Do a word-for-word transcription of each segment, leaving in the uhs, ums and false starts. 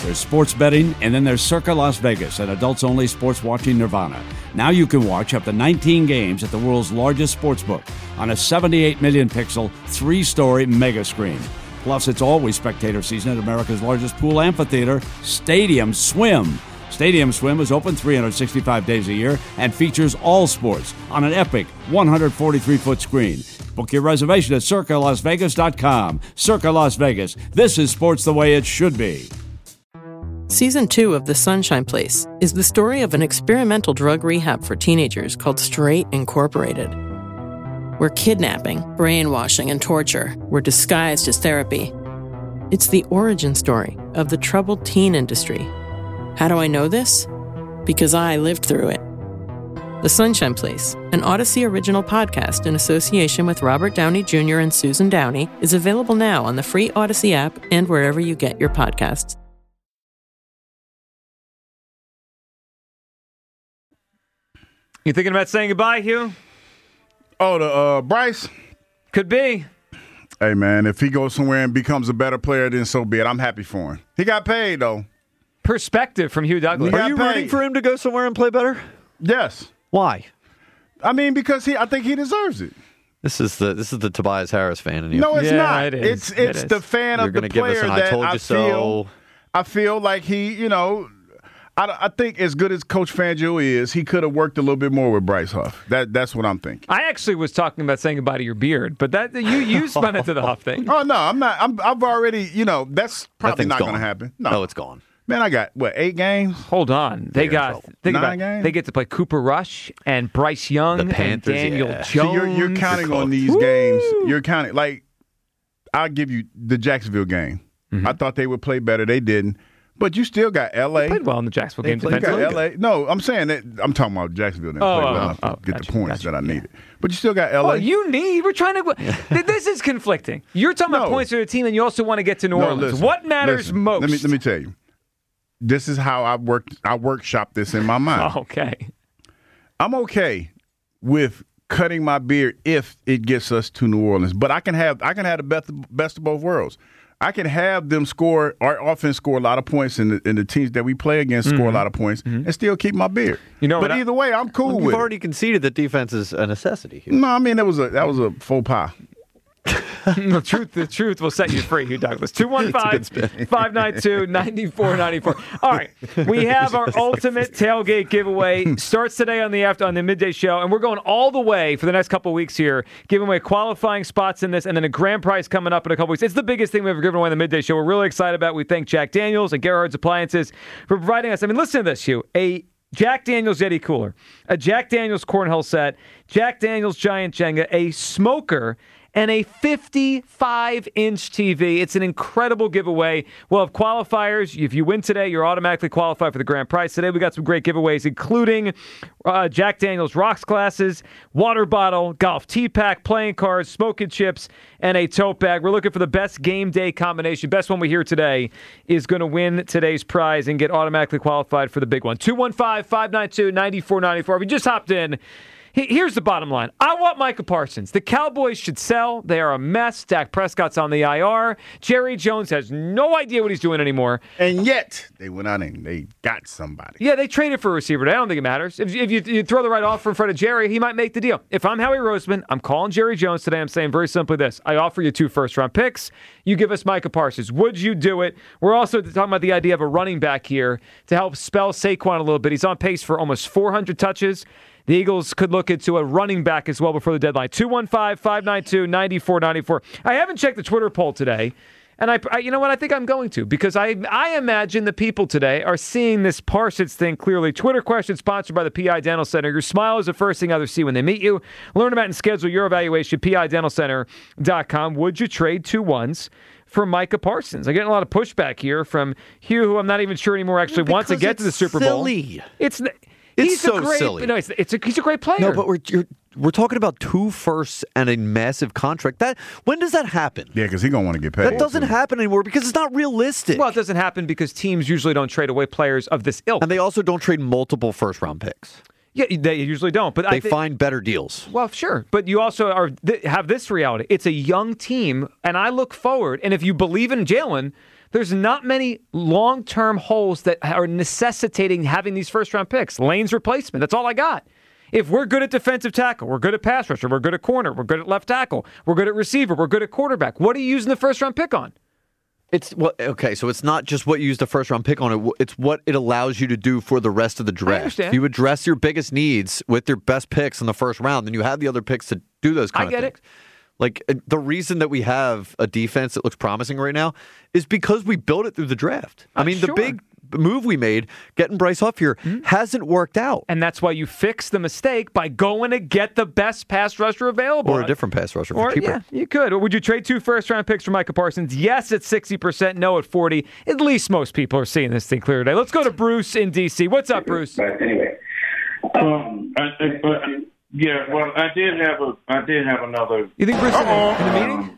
There's sports betting, and then there's Circa Las Vegas, an adults-only sports watching nirvana. Now you can watch up to nineteen games at the world's largest sportsbook on a seventy-eight million pixel, three-story mega screen. Plus, it's always spectator season at America's largest pool amphitheater, Stadium Swim. Stadium Swim is open three hundred sixty-five days a year and features all sports on an epic one hundred forty-three foot screen. Book your reservation at circa las vegas dot com. Circa Las Vegas. This is sports the way it should be. Season two of The Sunshine Place is the story of an experimental drug rehab for teenagers called Straight Incorporated, where kidnapping, brainwashing, and torture were disguised as therapy. It's the origin story of the troubled teen industry. How do I know this? Because I lived through it. The Sunshine Place, an Odyssey original podcast in association with Robert Downey Junior and Susan Downey, is available now on the free Odyssey app and wherever you get your podcasts. You thinking about saying goodbye, Hugh? Oh, the uh, Bryce? Could be. Hey, man, if he goes somewhere and becomes a better player, then so be it. I'm happy for him. He got paid, though. Perspective from Hugh Douglas. Are you paid. rooting for him to go somewhere and play better? Yes. Why? I mean, because he, I think he deserves it. This is the this is the Tobias Harris fan in you. No, it's Yeah, not. it is. It's it's It the is. fan You're of the gonna give us player an I that told I you feel. so. I feel like he, you know, I, I think as good as Coach Fangio is, he could have worked a little bit more with Bryce Huff. That that's what I'm thinking. I actually was talking about saying goodbye to your beard, but that you you spun it to the Huff thing. Oh no, I'm not. I'm, I've already, you know, that's That probably thing's not gone. going to happen. No, No, it's gone. man, I got what eight games. Hold on. They They're in got trouble. think Nine about games? they get to play Cooper Rush and Bryce Young The Panthers, and Daniel yeah. Jones. So you're you're counting on these Woo! games. You're counting like I'll give you the Jacksonville game. Mm-hmm. I thought they would play better. They didn't. But you still got L A. Played well in the Jacksonville game You got defensively. L A. No, I'm saying that I'm talking about Jacksonville didn't Oh, play oh, well enough oh, to get gotcha, the points gotcha, that I yeah. needed. But you still got L A. Oh, you need. We're trying to. Th- This is conflicting. You're talking about No. points for the team, and you also want to get to New No, Orleans. listen, what matters listen. most? Let me let me tell you. This is how I worked. I workshop this in my mind. Okay. I'm okay with cutting my beard if it gets us to New Orleans. But I can have I can have the best best of both worlds. I can have them score, our offense score a lot of points, and the, and the teams that we play against score a lot of points, and still keep my beard. You know but what I- either way, I'm cool Well, with you've it. already conceded that defense is a necessity here. No, I mean that was a that was a faux pas. the truth, the truth will set you free, Hugh Douglas. two one five, five nine two, nine four nine four. All right, we have our ultimate tailgate giveaway. Starts today on the after on the midday show, and we're going all the way for the next couple of weeks here, giving away qualifying spots in this, and then a grand prize coming up in a couple weeks. It's the biggest thing we've ever given away on the midday show. We're really excited about it. We thank Jack Daniels and Gerhard's Appliances for providing us. I mean, listen to this, Hugh. A Jack Daniels Yeti cooler, a Jack Daniels Cornhole set, Jack Daniels Giant Jenga, a smoker, and a fifty-five inch T V. It's an incredible giveaway. We'll have qualifiers. If you win today, you're automatically qualified for the grand prize. Today, we got some great giveaways, including uh, Jack Daniels rocks glasses, water bottle, golf tee pack, playing cards, smoking chips, and a tote bag. We're looking for the best game day combination. Best one we hear today is going to win today's prize and get automatically qualified for the big one. two one five, five nine two, nine four nine four. If you just hopped in, here's the bottom line. I want Micah Parsons. The Cowboys should sell. They are a mess. Dak Prescott's on the I R. Jerry Jones has no idea what he's doing anymore. And yet, they went out and they got somebody. Yeah, they traded for a receiver. I don't think it matters. If, if you, you throw the right offer in front of Jerry, he might make the deal. If I'm Howie Roseman, I'm calling Jerry Jones today. I'm saying very simply this. I offer you two first-round picks. You give us Micah Parsons. Would you do it? We're also talking about the idea of a running back here to help spell Saquon a little bit. He's on pace for almost four hundred touches. The Eagles could look into a running back as well before the deadline. two one five, five nine two, nine four nine four. I haven't checked the Twitter poll today, and I, I, you know what? I think I'm going to because I, I imagine the people today are seeing this Parsons thing clearly. Twitter question sponsored by the P I Dental Center. Your smile is the first thing others see when they meet you. Learn about and schedule your evaluation. P I dental center dot com. Would you trade two ones for Micah Parsons? I'm getting a lot of pushback here from Hugh, who I'm not even sure anymore actually Because wants to get to the it's Super silly. Bowl. It's It's he's so a great, silly. No, it's, it's a, he's a great player. No, but we're you're, we're talking about two firsts and a massive contract. That when does that happen? Yeah, because he's going to want to get paid. That doesn't too. happen anymore because it's not realistic. Well, it doesn't happen because teams usually don't trade away players of this ilk. And they also don't trade multiple first round picks. Yeah, they usually don't. But They I thi- find better deals. Well, sure, but you also are th- have this reality. It's a young team, and I look forward. And if you believe in Jalen, there's not many long-term holes that are necessitating having these first-round picks. Lane's replacement, that's all I got. If we're good at defensive tackle, we're good at pass rusher, we're good at corner, we're good at left tackle, we're good at receiver, we're good at quarterback, what are you using the first-round pick on? It's well, okay, so it's not just what you use the first round pick on it. It's what it allows you to do for the rest of the draft. I understand. If you address your biggest needs with your best picks in the first round, then you have the other picks to do those kind I get of things. it. Like the reason that we have a defense that looks promising right now is because we built it through the draft. I Uh, mean, sure. the big move we made, getting Bryce Huff here, mm-hmm. hasn't worked out. And that's why you fix the mistake by going to get the best pass rusher available. Or a different pass rusher for or, cheaper. Yeah, you could. Or would you trade two first-round picks for Micah Parsons? Yes at sixty percent, no at forty. At least most people are seeing this thing clear today. Let's go to Bruce in D C. What's up, Bruce? But anyway, um, I, I, but, yeah, well, I did have a, I did have another. You think Bruce in the, in the meeting? Um,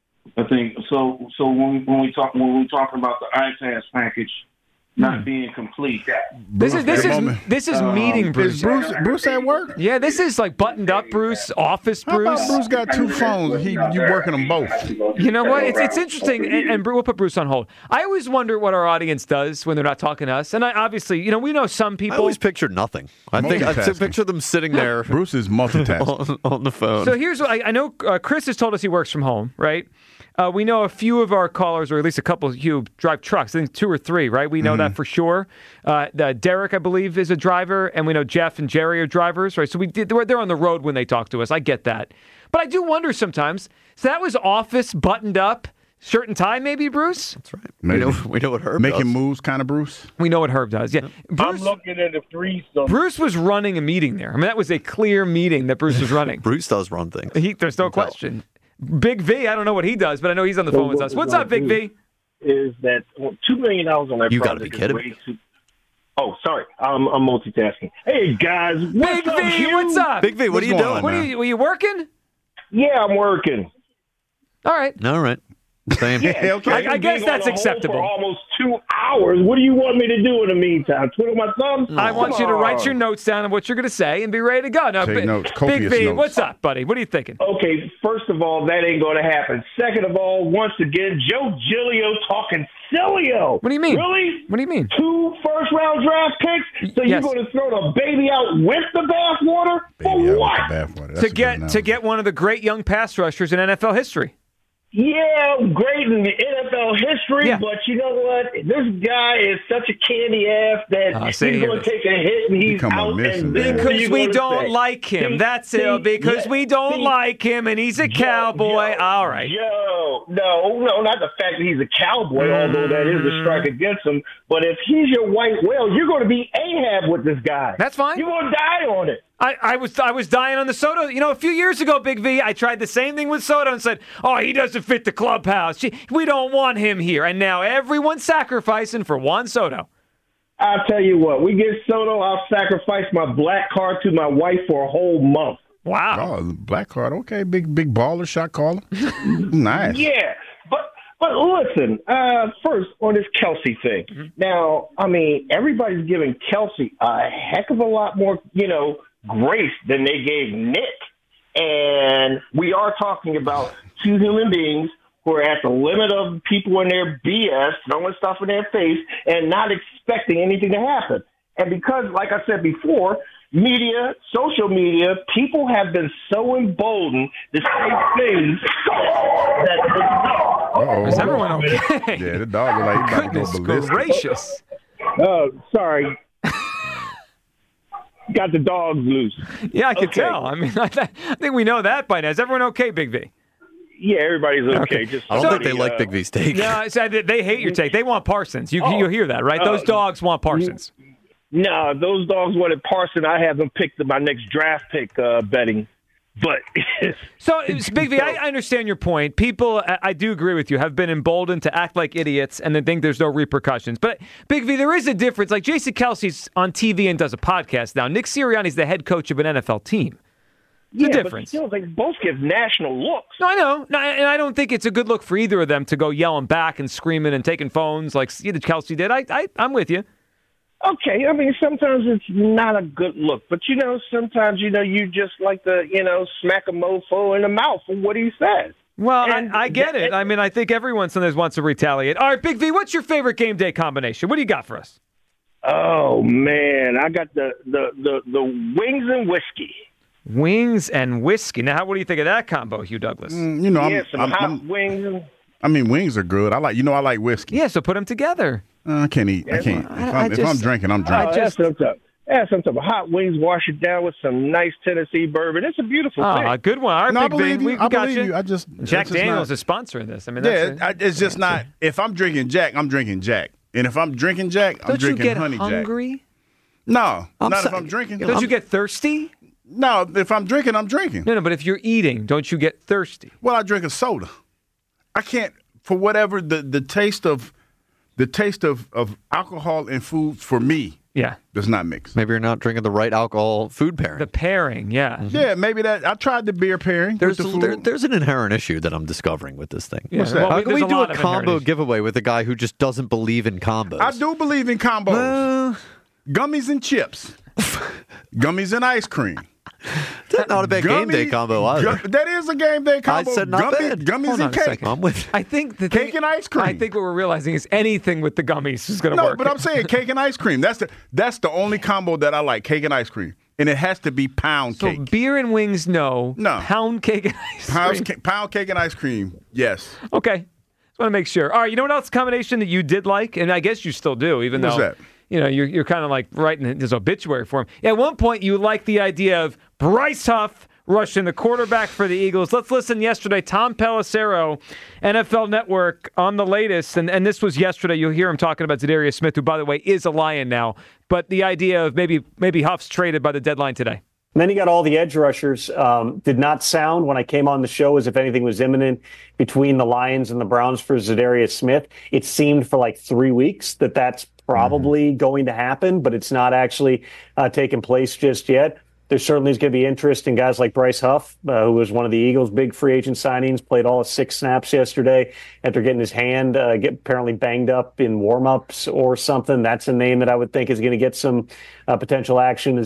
I think so. So when when we talk when we talk about the I T A S package not being complete. This is this is moment. this is Um, meeting Bruce. Is Bruce Bruce at work? Yeah, this is like buttoned up Bruce, office How Bruce. about Bruce got two phones? He you working them both? You know what? It's it's interesting, and, and we'll put Bruce on hold. I always wonder what our audience does when they're not talking to us. And I obviously, you know, we know some I people. always pictured nothing. I think I Multitasking. picture them sitting there Bruce is multitasking. on, on the phone. So here's what I, I know. Uh, Chris has told us he works from home, right? Uh, we know a few of our callers, or at least a couple who drive trucks. I think two or three, right? We know that for sure. Uh, the, Derek, I believe, is a driver, and we know Jeff and Jerry are drivers, right? So we did, they're on the road when they talk to us. I get that. But I do wonder sometimes. So that was office, buttoned up, shirt and tie, maybe, Bruce? That's right. Maybe. We know, we know what Herb Making does. moves, kind of Bruce. We know what Herb does, yeah. I'm Bruce, looking at the threesome. Bruce was running a meeting there. I mean, that was a clear meeting that Bruce was running. Bruce does run things. He, there's no question. Big V, I don't know what he does, but I know he's on the phone with us. What's up, Big V? Is that well, two million dollars on that You gotta project be kidding is me. way too- Oh, sorry, I'm, I'm multitasking. Hey guys, what's Big up, V, Hugh? what's up? Big V, what What's are you going doing? on, What are man? you, were you working? Yeah, I'm working. All right. All right. Same. Yeah, okay. I- I guess being that's on the hold acceptable. For almost two hours. What do you want me to do in the meantime? Twiddle my thumbs? I want Come you to write on. your notes down of what you're going to say and be ready to go. Now, Take Bi- notes, Big copious V, notes. what's up, buddy? What are you thinking? Okay, first of all, that ain't going to happen. Second of all, once again, Joe Giglio talking silly-o. What do you mean? Really? What do you mean? Two first-round draft picks? So Yes. you're going to throw the baby out with the bathwater? For Baby, I what? want the bathwater. That's a To good get analogy. to get one of the great young pass rushers in N F L history. Yeah, great in the N F L history, Yeah. but you know what? This guy is such a candy ass that Oh, he's see, here going it to take a hit and he's Become a out. missing, And man. then Because you're we gonna don't say, like him. see, That's see, it. Because yeah, we don't see, like him, and he's a Joe, cowboy. Joe, All right. Joe, no, no, not the fact that he's a cowboy, although that is a strike against him. But if he's your white whale, you're going to be Ahab with this guy. That's fine. You're going to die on it. I, I was I was dying on the Soto. You know, a few years ago, Big V, I tried the same thing with Soto and said, oh, he doesn't fit the clubhouse. Gee, we don't want him here. And now everyone's sacrificing for Juan Soto. I'll tell you what, we get Soto, I'll sacrifice my black card to my wife for a whole month. Wow. Oh, black card. Okay, big big baller, shot caller. Nice. Yeah, but but listen, uh, first on this Kelsey thing. Mm-hmm. Now, I mean, everybody's giving Kelsey a heck of a lot more, you know, grace than they gave Nick. And we are talking about two human beings who are at the limit of people in their B S, throwing stuff in their face and not expecting anything to happen. And because, like I said before, media, social media, people have been so emboldened to say things that Uh-oh. Is everyone okay? Yeah, the dog look like he about to Goodness go ballistic. gracious. Oh, sorry. Got the dogs loose. Yeah, I can Okay. tell. I mean, I, th- I think we know that by now. Is everyone okay, Big V? Yeah, everybody's okay. Okay. Just I don't think they somebody, like uh, Big V's take. No, so they they hate your take. They want Parsons. You Oh. you hear that, right? Those Uh, dogs want Parsons. No, those dogs wanted Parson. I have them pick the, my next draft pick uh, betting. But So, it's Big V, I I understand your point. People, I I do agree with you, have been emboldened to act like idiots and then think there's no repercussions. But, Big V, there is a difference. Like, Jason Kelsey's on T V and does a podcast now. Nick Sirianni's the head coach of an N F L team. The yeah, difference. But still, they both give national looks. No, I know. No, and I don't think it's a good look for either of them to go yelling back and screaming and taking phones like Kelsey did. I, I, I'm with you. Okay, I mean, sometimes it's not a good look. But, you know, sometimes, you know, you just like to, you know, smack a mofo in the mouth for what he says. Well, And I, I get that- it. I mean, I think everyone sometimes wants to retaliate. All right, Big V, what's your favorite game day combination? What do you got for us? Oh man, I got the the the, the wings and whiskey. Wings and whiskey. Now, how, what do you think of that combo, Hugh Douglas? Mm, you know, yeah, I'm, some I'm, hot I'm, wings. And, I mean, wings are good. I like, you know, I like whiskey. Yeah, so put them together. Uh, I can't eat. I can't. If, I- I'm, I if just- I'm drinking, I'm oh, drinking. just- that's what I'm talking. Yeah, some type of hot wings. Wash it down with some nice Tennessee bourbon. It's a beautiful Oh, thing. a good one. All right, No, I Big believe V, you. we I got believe you. you. I just Jack it's just Daniels not- is sponsoring this. I mean, Yeah, that's I, it's just not. If I'm drinking Jack, I'm drinking Jack. And if I'm drinking Jack, I'm Don't you drinking get honey hungry? Jack. No, I'm not so- if I'm drinking. Don't you get thirsty? No, if I'm drinking, I'm drinking. No, no, but if you're eating, don't you get thirsty? Well, I drink a soda. I can't for whatever the, the taste of the taste of, of alcohol and food for me Yeah. does not mix. Maybe you're not drinking the right alcohol food pairing. The pairing, yeah. Yeah, maybe that. I tried the beer pairing. There's with the a- food. there, there's an inherent issue that I'm discovering with this thing. Yeah, What's that? well, How we- can there's we a do lot a of combo inherent issues. giveaway with a guy who just doesn't believe in combos? I do believe in combos. Uh, Gummies and chips. Gummies and ice cream. that's not a bad game day Gummies- combo either. gu- that is a game day I combo. said not Gummy- bad. Gummies Hold on and a cake. second. I'm with. I think the Cake thing, and ice cream. I think what we're realizing is anything with the gummies is going to No, work. but I'm saying cake and ice cream. That's the that's the only combo that I like. Cake and ice cream, and it has to be pound so cake. beer and wings, no. No. Pound cake and ice Pound, cream. ca- pound cake and ice cream. Yes. Okay. Just want to make sure. All right, you know what else combination that you did like? And I guess you still do, even What's though that? you know you're you're kind of like writing his obituary for him. At one point, you liked the idea of Bryce Huff rushing the quarterback for the Eagles. Let's listen yesterday. Tom Pelissero, N F L Network, on the latest, and, and this was yesterday. You'll hear him talking about Zadarius Smith, who, by the way, is a Lion now. But the idea of maybe maybe Huff's traded by the deadline today. And then you got all the edge rushers. Um, did not sound when I came on the show as if anything was imminent between the Lions and the Browns for Zadarius Smith. It seemed for like three weeks that that's probably mm-hmm. going to happen, but it's not actually uh, taken place just yet. There certainly is going to be interest in guys like Bryce Huff, uh, who was one of the Eagles' big free agent signings, played all six snaps yesterday after getting his hand uh, get apparently banged up in warm-ups or something. That's a name that I would think is going to get some uh, potential action.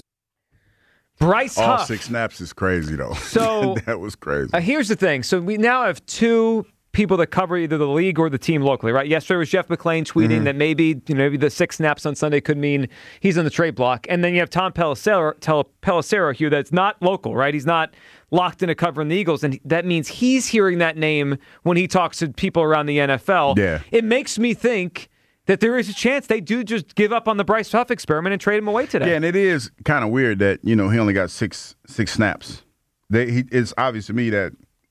Bryce All Huff. six snaps is crazy though. So that was crazy. Uh, here's the thing. So we now have two people that cover either the league or the team locally, right? Yesterday was Jeff McClain tweeting mm-hmm. that maybe you know maybe the six snaps on Sunday could mean he's on the trade block, and then you have Tom Pelissero, Pelissero here that's not local, right? He's not locked into covering the Eagles, and that means he's hearing that name when he talks to people around the N F L. Yeah. It makes me think that there is a chance they do just give up on the Bryce Huff experiment and trade him away today. Yeah, and it is kind of weird that you know he only got six six snaps. They, he, it's obvious to me that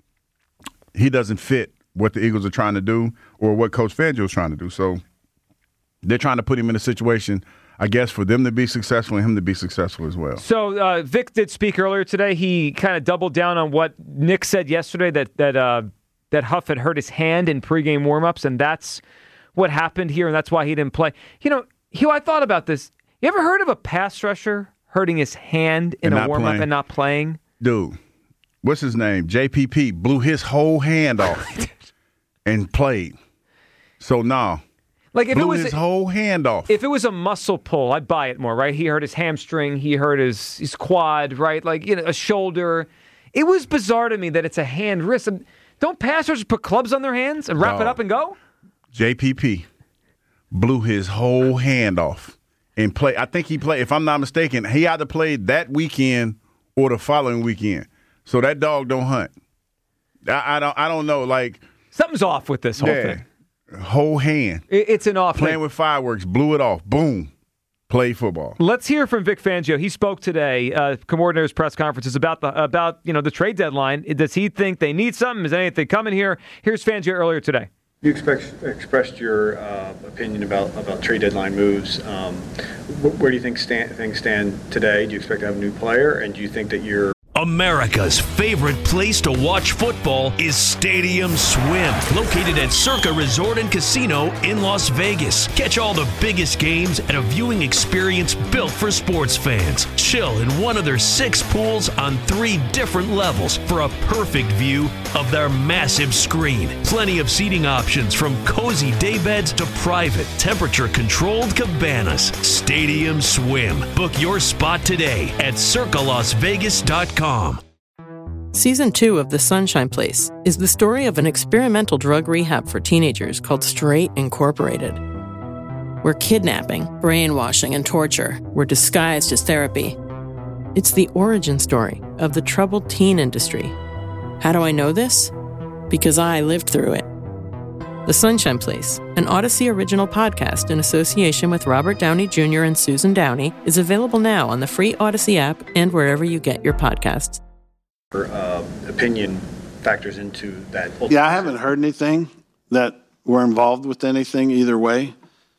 he doesn't fit what the Eagles are trying to do or what Coach Fangio is trying to do. So they're trying to put him in a situation, I guess, for them to be successful and him to be successful as well. So uh, Vic did speak earlier today. He kind of doubled down on what Nick said yesterday, that that uh, that Huff had hurt his hand in pregame warmups, and that's what happened here, and that's why he didn't play. You know, Hugh, I thought about this. You ever heard of a pass rusher hurting his hand in And a not warm up playing. and not playing? Dude, what's his name? J P P blew his whole hand off and played. So, no. Like if blew it was his whole hand off. if it was a muscle pull, I'd buy it more, right? He hurt his hamstring, he hurt his his quad, right? Like, you know, a shoulder. It was bizarre to me that it's a hand wrist. Don't pass rushers put clubs on their hands and wrap No. it up and go? J P P blew his whole hand off and play. I think he played, if I'm not mistaken, he either played that weekend or the following weekend. So that dog don't hunt. I, I don't. I don't know. Like Something's off with this whole yeah, thing. whole hand It, it's an off playing thing. with fireworks, blew it off. Boom, play football. Let's hear from Vic Fangio. He spoke today, uh, coordinator's press conferences about the about you know the trade deadline. Does he think they need something? Is anything coming here? Here's Fangio earlier today. You expect, expressed your uh, opinion about, about trade deadline moves. Um, wh- where do you think stand, things stand today? Do you expect to have a new player? And do you think that you're America's favorite place to watch football is Stadium Swim, located at Circa Resort and Casino in Las Vegas. Catch all the biggest games at a viewing experience built for sports fans. Chill in one of their six pools on three different levels for a perfect view of their massive screen. Plenty of seating options from cozy daybeds to private, temperature-controlled cabanas. Stadium Swim. Book your spot today at circa las vegas dot com. Season two of The Sunshine Place is the story of an experimental drug rehab for teenagers called Straight Incorporated, where kidnapping, brainwashing, and torture were disguised as therapy. It's the origin story of the troubled teen industry. How do I know this? Because I lived through it. The Sunshine Place, an Odyssey original podcast in association with Robert Downey Junior and Susan Downey, is available now on the free Odyssey app and wherever you get your podcasts. Uh, opinion factors into that. Yeah, I haven't heard anything that we're involved with anything either way.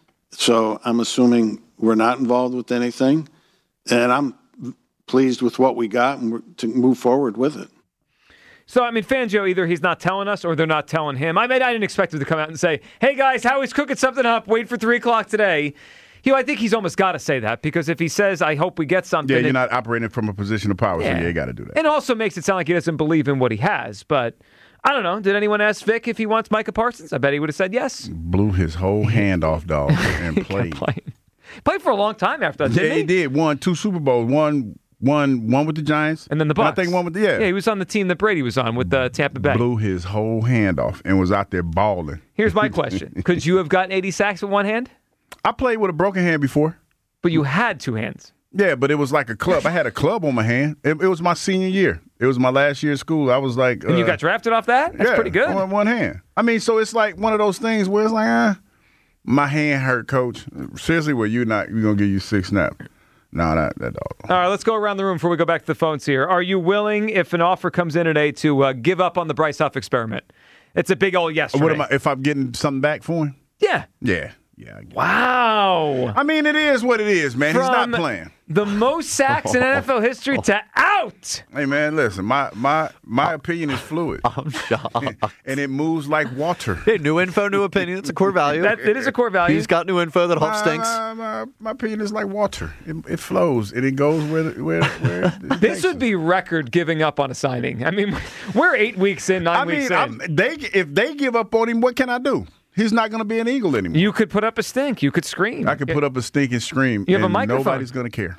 So I'm assuming we're not involved with anything. And I'm pleased with what we got and we're to move forward with it. So, I mean, Fangio, either he's not telling us or they're not telling him. I mean, I didn't expect him to come out and say, hey, guys, Howie's cooking something up. Wait for three o'clock today. You know, I think he's almost got to say that because if he says, I hope we get something. Yeah, you're it, not operating from a position of power, yeah. so yeah, you got to do that. It also makes it sound like he doesn't believe in what he has. But I don't know. Did anyone ask Vic if he wants Micah Parsons? I bet he would have said yes. Blew his whole hand off, dog, and played. played. Played for a long time after that, didn't yeah, he? he did. Won two Super Bowls. One. One one with the Giants. And then the Bucs. And I think one with the, yeah. Yeah, he was on the team that Brady was on with uh, Tampa Bay. Blew his whole hand off and was out there balling. Here's my question. Could you have gotten eighty sacks with one hand? I played with a broken hand before. But you had two hands. Yeah, but it was like a club. I had a club on my hand. It, it was my senior year. It was my last year of school. I was like... And uh, you got drafted off that? That's yeah, pretty good. on one hand. I mean, so it's like one of those things where it's like, ah, my hand hurt, coach. Seriously, well, you're not, we're going to give you six snaps. No, that, that dog. All right, let's go around the room before we go back to the phones here. Are you willing, if an offer comes in today, to uh, give up on the Bryce Huff experiment? It's a big old yes for what me. am I, if I'm getting something back for him? Yeah. Yeah. Yeah. I Wow. I mean, it is what it is, man. From He's not playing. The most sacks in N F L history to out. Hey, man, listen, my my my opinion is fluid. I'm shocked. And it moves like water. Hey, new info, new opinion. It's a core value. That, it is a core value. He's got new info that Huff My, stinks. my, my, my opinion is like water. It, it flows and it goes where where where. It This would be record giving up on a signing. I mean, we're eight weeks in, nine I mean, weeks in. I'm, they if they give up on him, what can I do? He's not going to be an Eagle anymore. You could put up a stink. You could scream. I could put up a stinking scream. You have a and microphone. Nobody's going to care.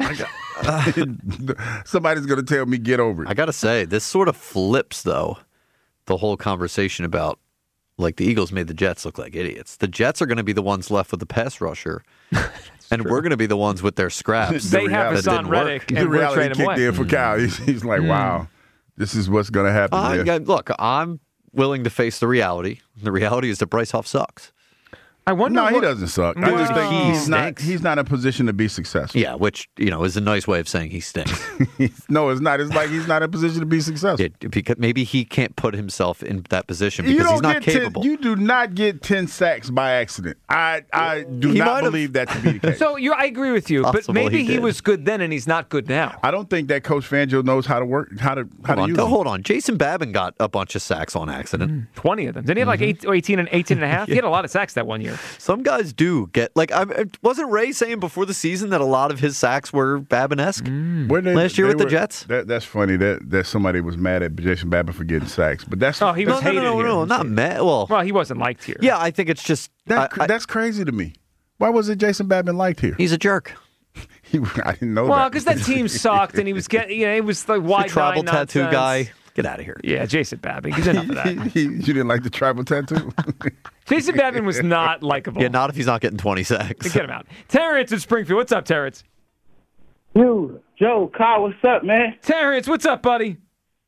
Somebody's going to tell me get over it. I got to say, this sort of flips, though, the whole conversation about, like, the Eagles made the Jets look like idiots. The Jets are going to be the ones left with the pass rusher, and true. We're going to be the ones with their scraps. They have Hassan Reddick, and the we're reality trading him kicked away. in for Kyle. He's, he's like, Mm. wow, this is what's going to happen. I, there. look, I'm willing to face the reality. The reality is that Bryce Huff sucks. I wonder. No, what, he doesn't suck. I Well, just think he he's not. stinks. He's not in a position to be successful. Yeah, which, you know, is a nice way of saying he stinks. No, it's not. It's like he's not in a position to be successful. It, because maybe he can't put himself in that position You because don't he's not get capable. ten, you do not get ten sacks by accident. I I do He not might have- believe that to be the case. So you, I agree with you, Possible but maybe he he, did. was good then and he's not good now. I don't think that Coach Fangio knows how to work, how to how hold to on, use no, him. hold on. Jason Babin got a bunch of sacks on accident. Twenty of them. Didn't he have like eight, eighteen and eighteen and a half? He had a lot of sacks that one year. Some guys do get like. I wasn't Ray saying before the season that a lot of his sacks were Babin-esque When they- last year they with the were- Jets. That, that's funny that, that somebody was mad at Jason Babin for getting sacks, but that's Oh, he was No, no, hated no, no, here. no, not Matt. Well, Well, he wasn't liked here. yeah, I think it's just that, I- I- that's crazy to me. Why was it Jason Babin liked here? he's a jerk. He, I didn't know Well, that. because that team sucked and he was getting, you know, he was like The wide tribal nine tattoo nonsense. guy. Get out of here. Yeah, Jason Babin. He's enough of that. He- you didn't like the tribal tattoo? Jason Babin was not likable. Yeah, not if he's not getting twenty sacks. Get him out. Terrence in Springfield. What's up, Terrence? You, Joe, Kyle, what's up, man? Terrence, what's up, buddy?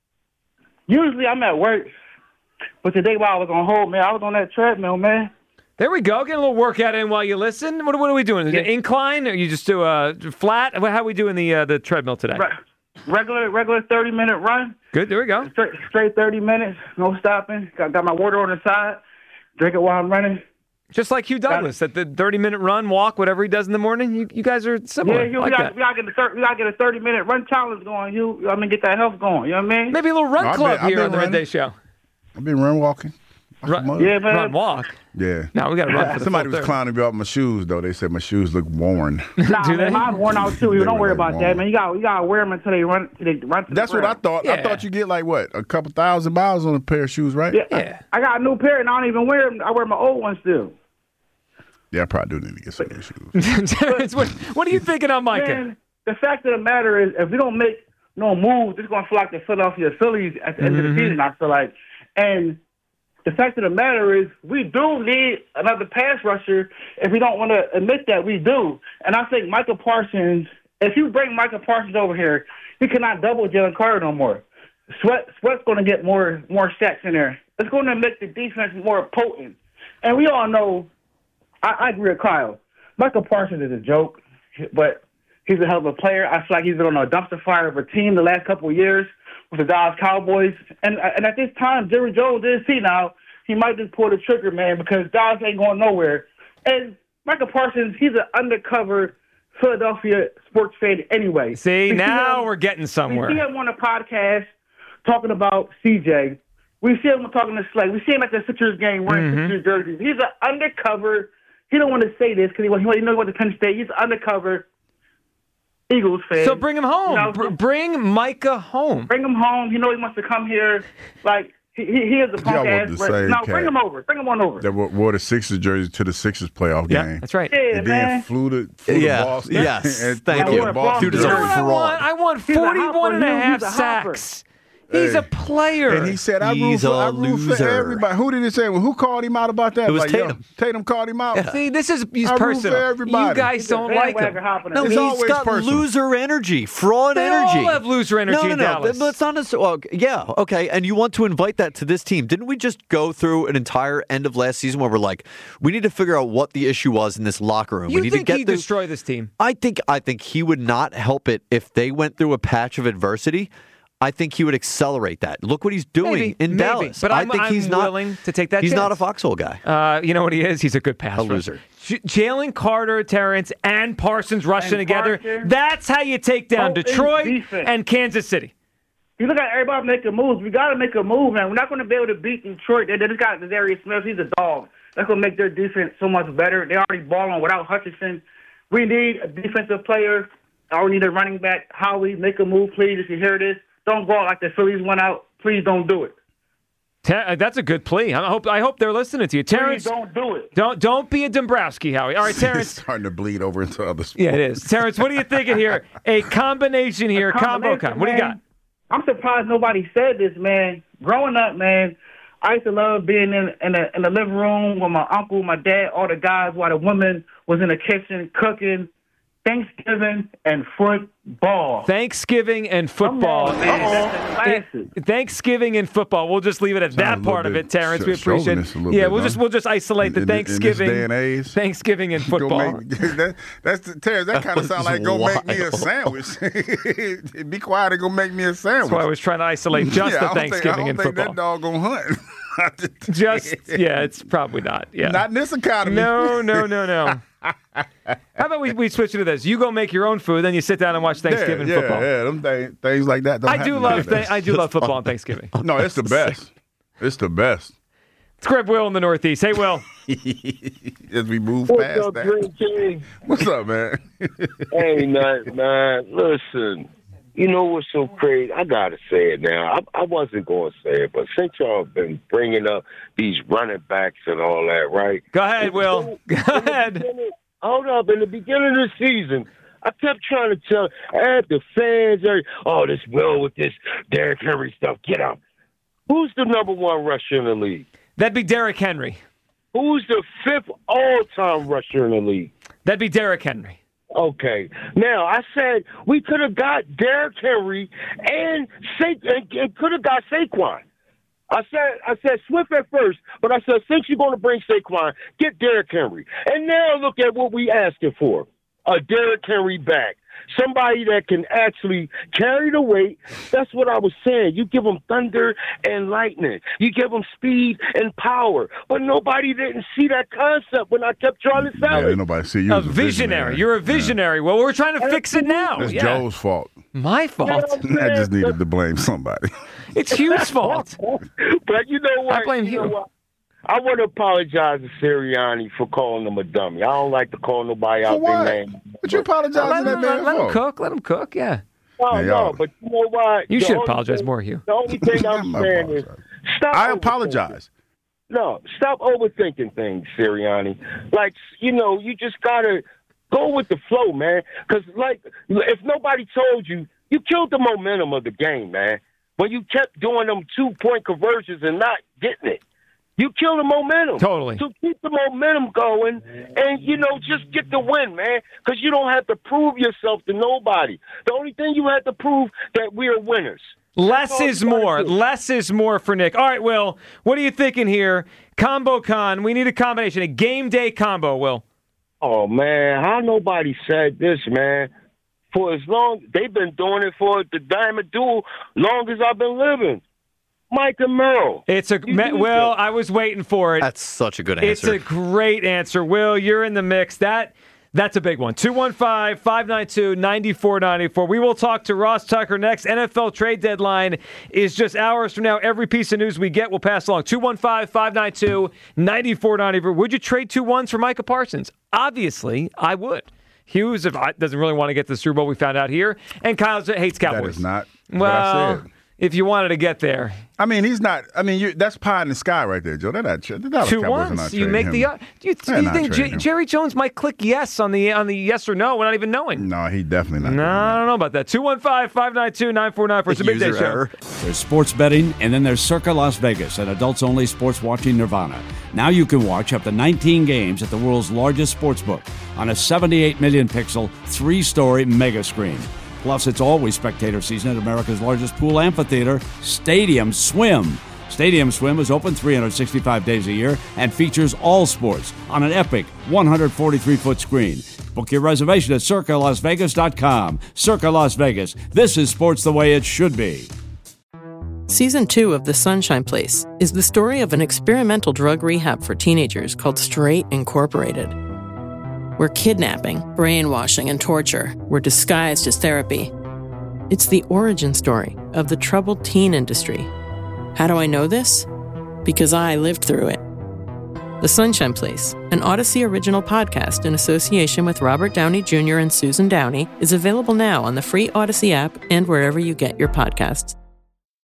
Usually I'm at work, but today while I was on hold, man, I was on that treadmill, man. There we go. Get a little workout in while you listen. What, what are we doing? Yeah. Incline? Or you just do a flat? How are we doing the uh, the treadmill today? Re- regular, regular thirty minute run, Good. There we go. straight, straight thirty minutes, no stopping. Got, got my water on the side, drink it while I'm running. Just like Hugh Douglas at the thirty minute run, walk, whatever he does in the morning. You, you guys are similar. Yeah, you, like we, got, that. we gotta get a thirty, we gotta get a thirty minute run challenge going. You, I mean, get that health going. You know what I mean? Maybe a little run No, I've club been- I've here been on the running. Midday Show. I've been run walking. Run, Yeah, man. run walk. Yeah. No, we got to run for the Somebody full was thirty. clowning me about my shoes, though. They said my shoes look worn. Nah, Do they? man, mine's worn out too. You They don't were worry like about that, long. man. You got, you gotta wear them until they run, till they run to That's the what I ground. thought. I Yeah. thought you get like what, a couple thousand miles on a pair of shoes, right? Yeah, Yeah. I, I got a new pair and I don't even wear them. I wear my old ones still. Yeah, I probably do need to get some new shoes. Terrence, what, what are you thinking on Micah? Man, the fact of the matter is, if we don't make no move. It's going to feel like the Philadelphia Phillies at the end Mm-hmm. of the season, I feel like. And the fact of the matter is we do need another pass rusher. If we don't want to admit that, we do. And I think Micah Parsons, if you bring Micah Parsons over here, you cannot double Jalen Carter no more. Sweat, Sweat's going to get more more sacks in there. It's going to make the defense more potent. And we all know, I, I agree with Kyle. Michael Parsons is a joke, but he's a hell of a player. I feel like he's been on a dumpster fire of a team the last couple of years with the Dallas Cowboys. And and at this time, Jerry Jones is see now, he might just pull the trigger, man, because Dallas ain't going nowhere. And Michael Parsons, he's an undercover Philadelphia sports fan anyway. See, we now him, we're getting somewhere. We see him on a podcast talking about C J. We see him talking to Slay. We see him at the Sixers game wearing mm-hmm. Sixers jerseys. He's an undercover. He don't want to say this because he, he knows what the Penn State. He's an undercover Eagles fan. So bring him home. You know, Br- bring Micah home. Bring him home. He knows he wants to come here. Like, he, he is a punk ass. No, cat. bring him over. Bring him on over. That wore the Sixers jersey to the Sixers playoff yeah, game. That's right. Yeah, and man. then flew to, flew yeah. to Boston. Yes. and Thank you. Boston Dude is a I fraud. want, I want forty-one and a half sacks. He's Hey. a player. And he said, I root, He's for, a I root for loser. everybody. Who did he say? Well, who called him out about that? It was like, Tatum. Yo, Tatum called him out. Yeah. See, this is he's I root for personal. everybody. You guys He's don't a like him. bandwagon hopping No, in. It's he's always got personal. loser energy, fraud They energy. all have loser energy no, no, in no. Dallas. But it's not as well, yeah, okay. And you want to invite that to this team? Didn't we just go through an entire end of last season where we're like, we need to figure out what the issue was in this locker room? You we need think to get he'd through- destroy this team? I think I think he would not help it if they went through a patch of adversity. I think he would accelerate that. Look what he's doing Maybe, in maybe. Dallas. But I I'm, think I'm he's not willing to take that He's chance. not a foxhole guy. Uh, you know what he is? He's a good pass A rusher. loser. J- Jalen Carter, Terrence, and Parsons rushing And together. Parsons. That's how you take down Oh, and Detroit defense. and Kansas City. You look at everybody making moves. We got to make a move, man. We're not going to be able to beat Detroit. They, they just got Darius Smith. He's a dog. That's going to make their defense so much better. They already balling without Hutchinson. We need a defensive player. I need a running back. Howie, make a move, please, if you hear this. Don't go out like the Phillies went out. Please don't do it. Ter- that's a good plea. I hope I hope they're listening to you, Terrence. Please don't do it. Don't don't be a Dombrowski, Howie. All right, It's Terrence. starting to bleed over into other sports. Yeah, it is. Terrence, what are you thinking here? A combination here, combo Combination, con. What do you got? man. I'm surprised nobody said this, man. Growing up, man, I used to love being in in the, in the living room with my uncle, my dad, all the guys, while the women was in the kitchen cooking. Thanksgiving and football. Thanksgiving and football. Come on, man. That's a classic. Thanksgiving and football. We'll just leave it at Sounds that a part of little it, Terrence. bit We appreciate chauvinist a it. little Yeah, bit, we'll huh? just we'll just isolate the In- in- in this Thanksgiving, day and age? Thanksgiving and Go football. make, that, that's the, Terrence, that kind of sounds like go make me a sandwich. Be quiet and go make me a sandwich. That's why I was trying to isolate just yeah, the I don't Thanksgiving think, I and don't think football. that dog gonna hunt. Just yeah, it's probably not. Yeah, Not in this economy. no, no, no, no. How about we, we switch it to this? You go make your own food, then you sit down and watch Thanksgiving yeah, yeah, football. Yeah, them things, things like that. Don't I do happen love nowadays. th- I do love football on Thanksgiving. No, it's the best. It's the best. It's Greg Will in the Northeast. Hey, Will. As we move What's past up, that. Dream Team? What's up, man? Hey, man, man, listen. You know what's so crazy? I gotta say it now. I, I wasn't going to say it, but since y'all have been bringing up these running backs and all that, right? Go ahead, Will. Go ahead. Hold up. In the beginning of the season, I kept trying to tell eh, the fans, eh, oh, this Will with this Derrick Henry stuff. Get out. Who's the number one rusher in the league? That'd be Derrick Henry. Who's the fifth all-time rusher in the league? That'd be Derrick Henry. Okay. Now, I said we could have got Derrick Henry and, Sa- and, and could have got Saquon. I said I said Swift at first, but I said since you're going to bring Saquon, get Derrick Henry. And now look at what we asking for. A Derrick Henry back. Somebody that can actually carry the weight. That's what I was saying. You give them thunder and lightning. You give them speed and power. But nobody didn't see that concept when I kept trying to sell Yeah, it. nobody see you. A as visionary. You're a visionary. Well, we're trying to fix it now. It's Yeah. Joe's fault. My fault. I just needed to blame somebody. It's Hugh's fault. But you know what? I blame you. know Hugh. what? I want to apologize to Sirianni for calling him a dummy. I don't like to call nobody For out what? their name. What you apologizing Let to that him, man let him for? cook. Let him cook. Yeah. No, Yeah, no, y'all- but you know what? You The should only apologize thing- more, Hugh. The only thing I'm I'm saying is apologizing. stop. I overthinking. apologize. No, stop overthinking things, Sirianni. Like, you know, you just got to go with the flow, man. Because, like, if nobody told you, You killed the momentum of the game, man. When you kept doing them two-point conversions and not getting it. You kill the momentum. Totally. So keep the momentum going and, you know, just get the win, man, because you don't have to prove yourself to nobody. The only thing you have to prove that we are winners. Less is more. Less is more for Nick. All right, Will, what are you thinking here? Combo con. We need a combination, a game day combo, Will. Oh, man, how nobody said this, man? For as long, they've been doing it for the Diamond Duel long as I've been living. Mike and Merle. It's a me, Will. I was waiting for it. That's such a good answer. It's a great answer, Will. You're in the mix. That that's a big one. two one five, five nine two, nine four nine four. We will talk to Ross Tucker next. N F L trade deadline is just hours from now. Every piece of news we get, we'll pass along. two one five, five nine two, nine four nine four. Would you trade two ones for Micah Parsons? Obviously, I would. Hughes doesn't really want to get to the Super Bowl. We found out here, and Kyle hates Cowboys. That is not well, what I said. If you wanted to get there. I mean, he's not. I mean, you, that's pie in the sky right there, Joe. They're not. They're not Two ones. You make him. the. Do you, do you think J- Jerry Jones might click yes on the on the yes or no without even knowing? No, he definitely not. No, I don't know about that. two one five, five nine two, nine four nine four. It's a big day show. There's sports betting, and then there's Circa Las Vegas, an adults-only sports watching nirvana. Now you can watch up to nineteen games at the world's largest sports book on a seventy-eight million pixel, three-story mega screen. Plus, it's always spectator season at America's largest pool amphitheater, Stadium Swim. Stadium Swim is open three hundred sixty-five days a year and features all sports on an epic one hundred forty-three foot screen. Book your reservation at circa las vegas dot com. Circa Las Vegas. This is sports the way it should be. Season two of The Sunshine Place is the story of an experimental drug rehab for teenagers called Straight Incorporated, where kidnapping, brainwashing, and torture were disguised as therapy. It's the origin story of the troubled teen industry. How do I know this? Because I lived through it. The Sunshine Place, an Odyssey original podcast in association with Robert Downey Junior and Susan Downey, is available now on the free Odyssey app and wherever you get your podcasts.